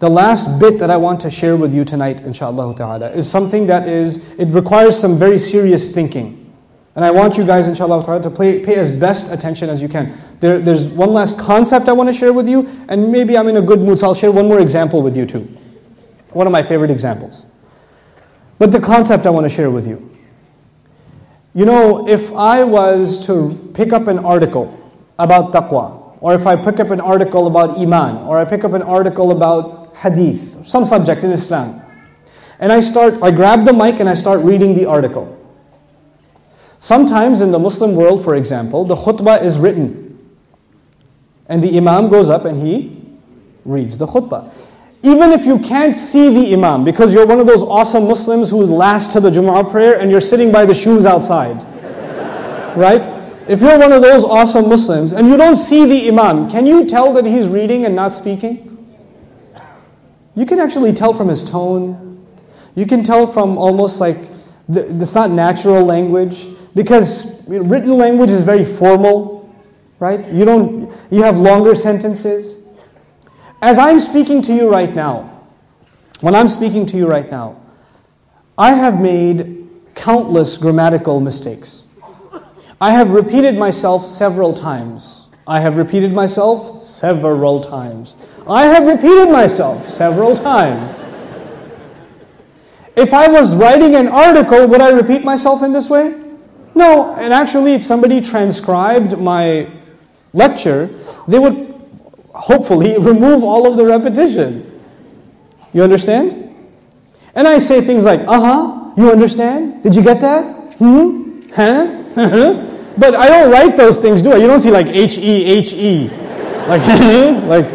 The last bit that I want to share with you tonight, inshallah ta'ala, is something that it requires some very serious thinking. And I want you guys, inshallah ta'ala, to pay as best attention as you can. There's one last concept I want to share with you, and maybe I'm in a good mood, so I'll share one more example with you too. One of my favorite examples. But the concept I want to share with you. You know, if I was to pick up an article about taqwa, or if I pick up an article about iman, or I pick up an article about hadith, some subject in Islam, and I grab the mic and I start reading the article. Sometimes in the Muslim world, for example, the khutbah is written. And the imam goes up and he reads the khutbah. Even if you can't see the imam, because you're one of those awesome Muslims who's last to the Jumu'ah prayer and you're sitting by the shoes outside. Right? If you're one of those awesome Muslims and you don't see the imam, can you tell that he's reading and not speaking? You can actually tell from his tone. You can tell from almost like, it's not natural language. Because written language is very formal, right? You have longer sentences. As I'm speaking to you right now, when I'm speaking to you right now, I have made countless grammatical mistakes. I have repeated myself several times. I have repeated myself several times. I have repeated myself several times. If I was writing an article, would I repeat myself in this way? No, and actually if somebody transcribed my lecture, they would hopefully remove all of the repetition. You understand? And I say things like, you understand? Did you get that? Huh? But I don't write those things, do I? You don't see like H-E. Like,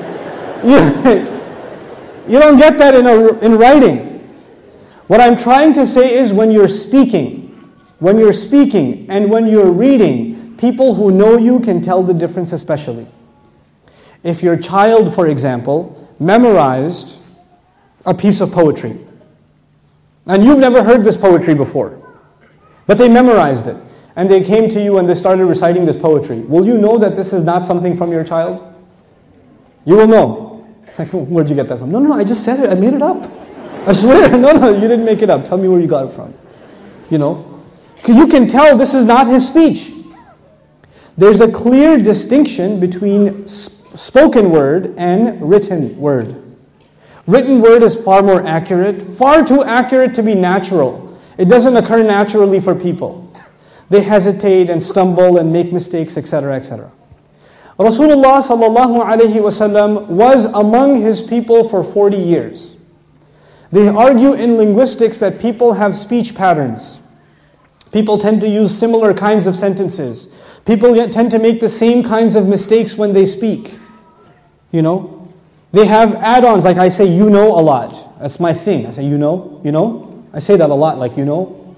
you don't get that in writing. What I'm trying to say is when you're speaking and when you're reading, people who know you can tell the difference especially. If your child, for example, memorized a piece of poetry, and you've never heard this poetry before, but they memorized it, and they came to you and they started reciting this poetry, will you know that this is not something from your child? You will know. Like, where'd you get that from? No, I just said it, I made it up. I swear, no, you didn't make it up. Tell me where you got it from. You know? You can tell this is not his speech. There's a clear distinction between spoken word and written word. Written word is far more accurate, far too accurate to be natural. It doesn't occur naturally for people. They hesitate and stumble and make mistakes, etc., etc. Rasulullah sallallahu alaihi wasallam was among his people for 40 years. They argue in linguistics that people have speech patterns. People tend to use similar kinds of sentences. People tend to make the same kinds of mistakes when they speak. You know? They have add-ons, like I say, you know, a lot. That's my thing. I say, you know. I say that a lot, like, you know.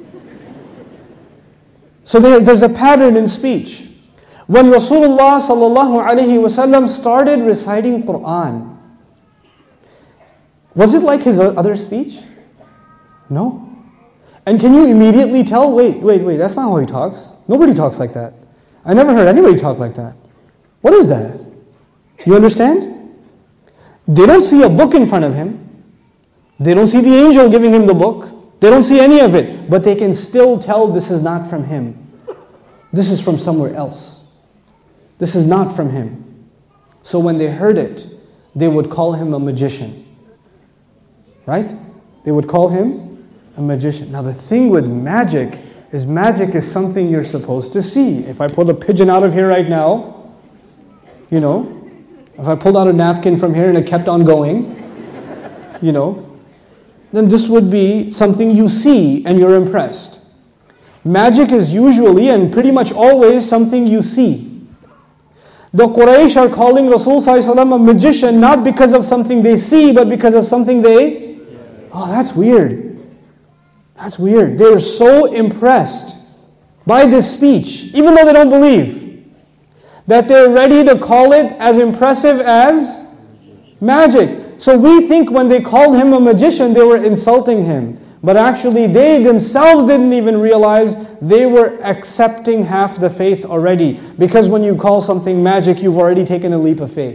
So there's a pattern in speech. When Rasulullah sallallahu alaihi wasallam started reciting Quran, was it like his other speech? No. And can you immediately tell, wait, that's not how he talks. Nobody talks like that. I never heard anybody talk like that. What is that? You understand? They don't see a book in front of him. They don't see the angel giving him the book. They don't see any of it. But they can still tell this is not from him. This is from somewhere else. This is not from him. So when they heard it, they would call him a magician. Right? They would call him a magician. Now the thing with magic is something you're supposed to see. If I pulled a pigeon out of here right now, you know, if I pulled out a napkin from here and it kept on going, you know, then this would be something you see and you're impressed. Magic is usually and pretty much always something you see. The Quraysh are calling Rasul sallallahu alaihi wasallam a magician not because of something they see, but because of something they... Oh, that's weird. That's weird. They're so impressed by this speech, even though they don't believe, that they're ready to call it as impressive as magic. So we think when they called him a magician, they were insulting him. But actually they themselves didn't even realize they were accepting half the faith already. Because when you call something magic, you've already taken a leap of faith.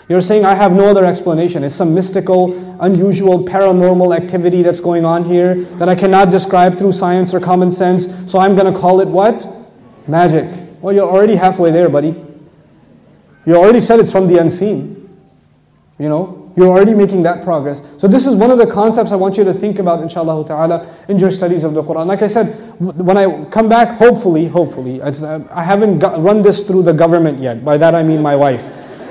You're saying, I have no other explanation. It's some mystical, unusual, paranormal activity that's going on here that I cannot describe through science or common sense, so I'm going to call it what? Magic. Well, you're already halfway there, buddy. You already said it's from the unseen. You know, you're already making that progress. So this is one of the concepts I want you to think about, inshallah ta'ala, in your studies of the Quran. Like I said, when I come back, hopefully, I haven't run this through the government yet. By that I mean my wife.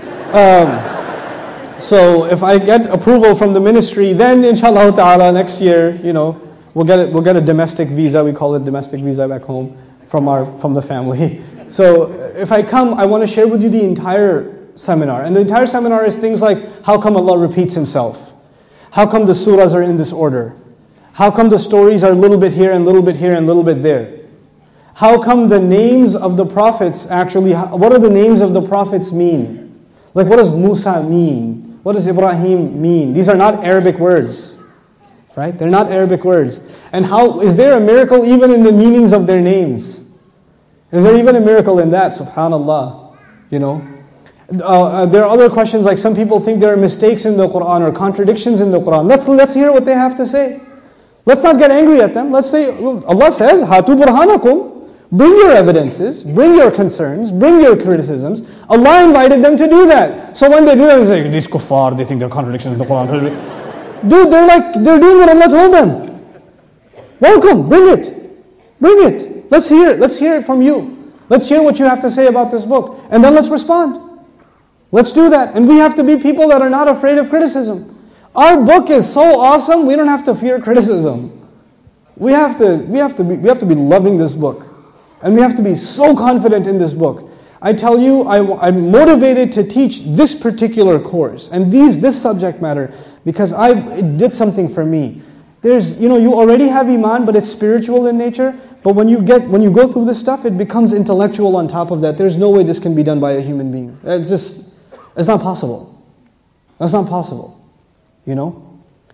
So if I get approval from the ministry, then inshallah ta'ala next year, you know, we'll get a domestic visa. We call it domestic visa back home from the family. So if I come, I want to share with you the entire seminar. And the entire seminar is things like, how come Allah repeats Himself? How come the surahs are in this order? How come the stories are a little bit here and a little bit here and a little bit there? How come the names of the prophets actually, what do the names of the prophets mean? Like, what does Musa mean? What does Ibrahim mean? These are not Arabic words, right? They're not Arabic words. And how, is there a miracle even in the meanings of their names? Is there even a miracle in that? Subhanallah, you know? There are other questions, like some people think there are mistakes in the Quran or contradictions in the Quran. Let's hear what they have to say. Let's not get angry at them. Let's say, Allah says, Hatu burhanakum, bring your evidences, bring your concerns, bring your criticisms. Allah invited them to do that. So when they do that, they say, these kuffar, they think there are contradictions in the Quran. Dude, they're doing what Allah told them. Welcome, bring it. Let's hear it from you. Let's hear what you have to say about this book. And then let's respond. Let's do that. And we have to be people that are not afraid of criticism. Our book is so awesome, we don't have to fear criticism. We have to be loving this book. And we have to be so confident in this book. I tell you, I'm motivated to teach this particular course and this subject matter because it did something for me. You already have Iman, but it's spiritual in nature. But when you go through this stuff, it becomes intellectual on top of that. There's no way this can be done by a human being. It's not possible. That's not possible. You know?